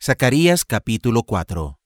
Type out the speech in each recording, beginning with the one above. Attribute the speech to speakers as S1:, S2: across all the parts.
S1: Zacarías capítulo 4.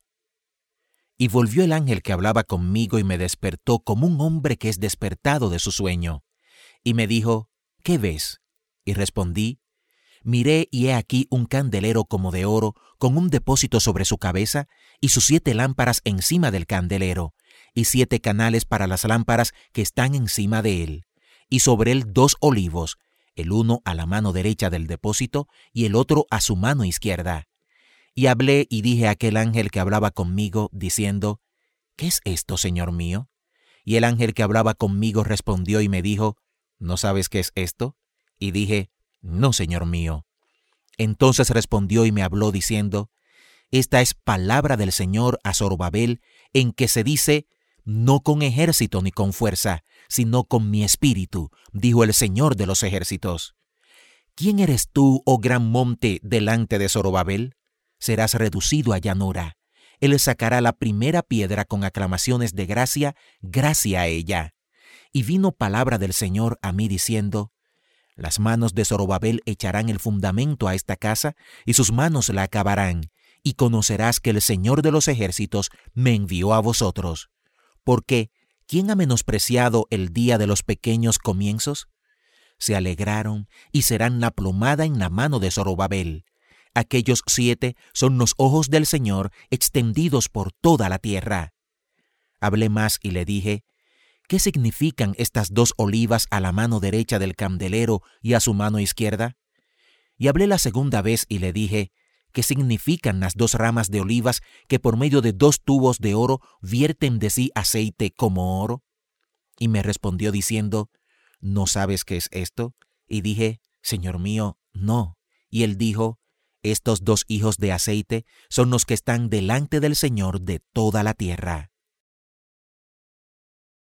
S1: Y volvió el ángel que hablaba conmigo y me despertó como un hombre que es despertado de su sueño. Y me dijo, ¿qué ves? Y respondí, miré y he aquí un candelero como de oro, con un depósito sobre su cabeza, y sus 7 lámparas encima del candelero, y 7 canales para las lámparas que están encima de él, y sobre él 2 olivos, el uno a la mano derecha del depósito y el otro a su mano izquierda. Y hablé y dije a aquel ángel que hablaba conmigo, diciendo, ¿qué es esto, Señor mío? Y el ángel que hablaba conmigo respondió y me dijo, ¿no sabes qué es esto? Y dije, no, Señor mío. Entonces respondió y me habló diciendo, esta es palabra del Señor a Zorobabel, en que se dice, no con ejército ni con fuerza, sino con mi espíritu, dijo el Señor de los ejércitos. ¿Quién eres tú, oh gran monte, delante de Zorobabel? Serás reducido a llanura. Él sacará la primera piedra con aclamaciones de gracia, gracia a ella. Y vino palabra del Señor a mí diciendo, las manos de Zorobabel echarán el fundamento a esta casa, y sus manos la acabarán, y conocerás que el Señor de los ejércitos me envió a vosotros. Porque, ¿quién ha menospreciado el día de los pequeños comienzos? Se alegraron y serán la plomada en la mano de Zorobabel. Aquellos 7 son los ojos del Señor extendidos por toda la tierra. Hablé más y le dije, ¿qué significan estas 2 olivas a la mano derecha del candelero y a su mano izquierda? Y hablé la segunda vez y le dije, ¿qué significan las 2 ramas de olivas que por medio de 2 tubos de oro vierten de sí aceite como oro? Y me respondió diciendo, ¿no sabes qué es esto? Y dije, Señor mío, no. Y él dijo, estos 2 hijos de aceite son los que están delante del Señor de toda la tierra.